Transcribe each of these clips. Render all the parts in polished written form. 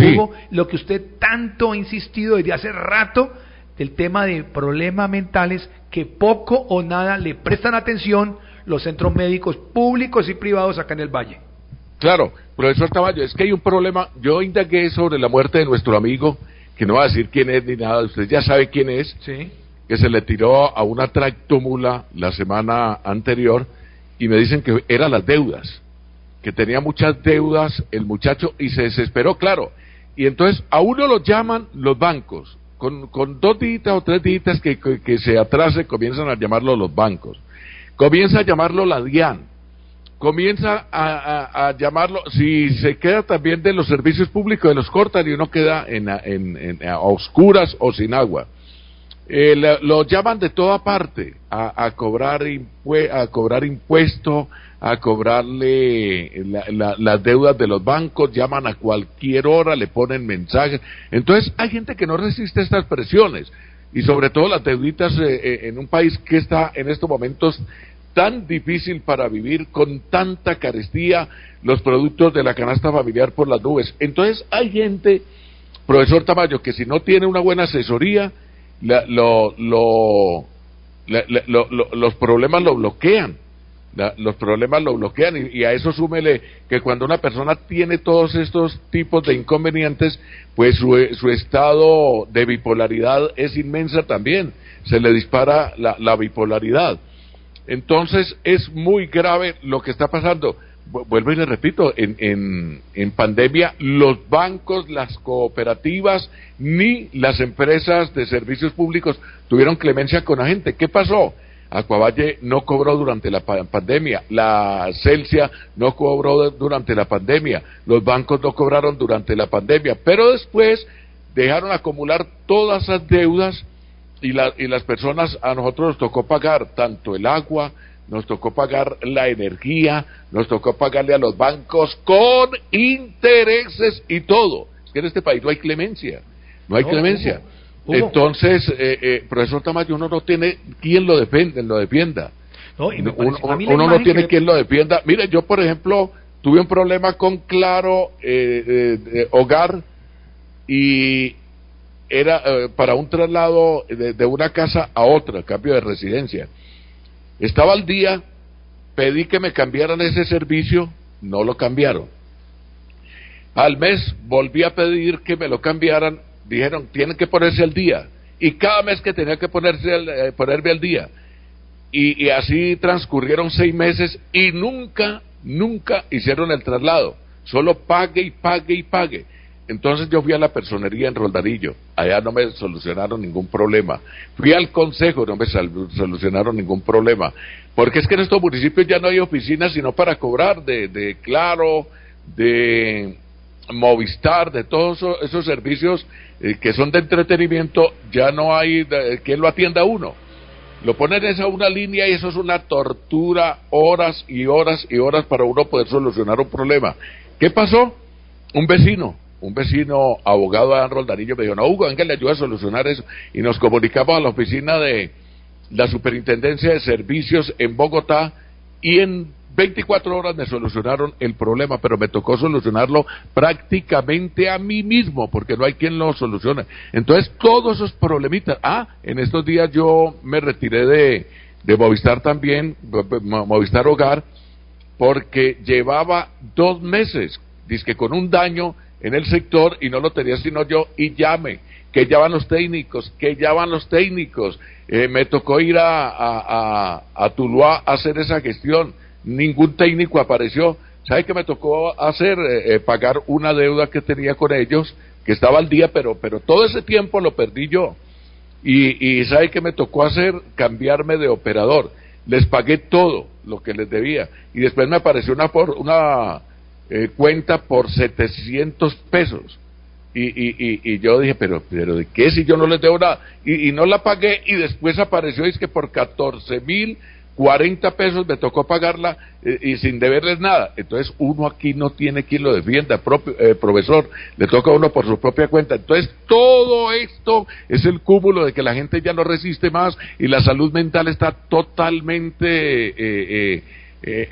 Sí. Hugo, lo que usted tanto ha insistido desde hace rato, del tema de problemas mentales que poco o nada le prestan atención los centros médicos públicos y privados acá en el Valle. Claro, profesor Tamayo, es que hay un problema. Yo indagué sobre la muerte de nuestro amigo, que no va a decir quién es ni nada, usted ya sabe quién es, Sí. que se le tiró a una tractomula la semana anterior, y me dicen que eran las deudas, que tenía muchas deudas el muchacho y se desesperó, claro. Y entonces a uno lo llaman los bancos, con 2 días o 3 días que se atrase, comienzan a llamarlo los bancos. Comienza a llamarlo la DIAN, comienza a llamarlo, si se queda también de los servicios públicos, de los cortan y uno queda a oscuras o sin agua. Lo llaman de toda parte a cobrar impuesto, a cobrarle las deudas de los bancos, llaman a cualquier hora, le ponen mensajes. Entonces hay gente que no resiste estas presiones, y sobre todo las deuditas en un país que está en estos momentos tan difícil para vivir, con tanta carestía, los productos de la canasta familiar por las nubes. Entonces hay gente, profesor Tamayo, que si no tiene una buena asesoría, los problemas lo bloquean. Los problemas lo bloquean, y a eso súmele que cuando una persona tiene todos estos tipos de inconvenientes, pues su estado de bipolaridad es inmensa también, se le dispara la bipolaridad. Entonces es muy grave lo que está pasando. Vuelvo y le repito, en pandemia los bancos, las cooperativas, ni las empresas de servicios públicos tuvieron clemencia con la gente. ¿Qué pasó? Acuavalle no cobró durante la pandemia, la Celsia no cobró durante la pandemia, los bancos no cobraron durante la pandemia, pero después dejaron acumular todas esas deudas, y las personas, a nosotros nos tocó pagar tanto el agua, nos tocó pagar la energía, nos tocó pagarle a los bancos con intereses y todo. Es que en este país no hay clemencia, no hay clemencia. Hugo. Entonces, profesor Tamayo, uno no tiene quien lo defienda. No, y me uno parece, a mí la no imagen tiene que quien lo defienda. Mire, yo por ejemplo tuve un problema con Claro Hogar, y era para un traslado de una casa a otra, cambio de residencia. Estaba al día, pedí que me cambiaran ese servicio, no lo cambiaron. Al mes volví a pedir que me lo cambiaran, dijeron, tienen que ponerse al día. Y cada mes que tenía que ponerme al día. Y así transcurrieron 6 meses y nunca hicieron el traslado. Solo pague y pague y pague. Entonces yo fui a la personería en Roldanillo, allá no me solucionaron ningún problema. Fui al consejo, no me solucionaron ningún problema. Porque es que en estos municipios ya no hay oficinas sino para cobrar de Claro, de Movistar, de todos esos servicios que son de entretenimiento. Ya no hay quien lo atienda a uno. Lo ponen a una línea y eso es una tortura, horas y horas y horas para uno poder solucionar un problema. ¿Qué pasó? Un vecino abogado de Roldanillo me dijo, no, Hugo, venga, le ayuda a solucionar eso, y nos comunicamos a la oficina de la Superintendencia de Servicios en Bogotá, y en 24 horas me solucionaron el problema, pero me tocó solucionarlo prácticamente a mí mismo, porque no hay quien lo solucione. Entonces, todos esos problemitas, en estos días yo me retiré de Movistar también, Movistar Hogar, porque llevaba 2 meses, dizque con un daño en el sector, y no lo tenía sino yo, y llame, que ya van los técnicos, me tocó ir a Tuluá a hacer esa gestión, ningún técnico apareció. ¿Sabe qué me tocó hacer? Pagar una deuda que tenía con ellos, que estaba al día, pero todo ese tiempo lo perdí yo, y ¿sabe qué me tocó hacer? Cambiarme de operador. Les pagué todo lo que les debía, y después me apareció una cuenta por 700 pesos, y yo dije, pero ¿de qué si yo no les debo nada? Y no la pagué, y después apareció, es que por 14.040 pesos me tocó pagarla, y sin deberles nada. Entonces uno aquí no tiene quien lo defienda, profesor, le toca a uno por su propia cuenta. Entonces todo esto es el cúmulo de que la gente ya no resiste más, y la salud mental está totalmente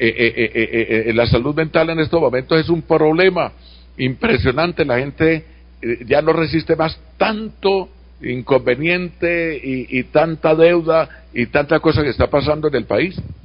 la salud mental en estos momentos es un problema impresionante. La gente ya no resiste más tanto inconveniente y tanta deuda y tanta cosa que está pasando en el país.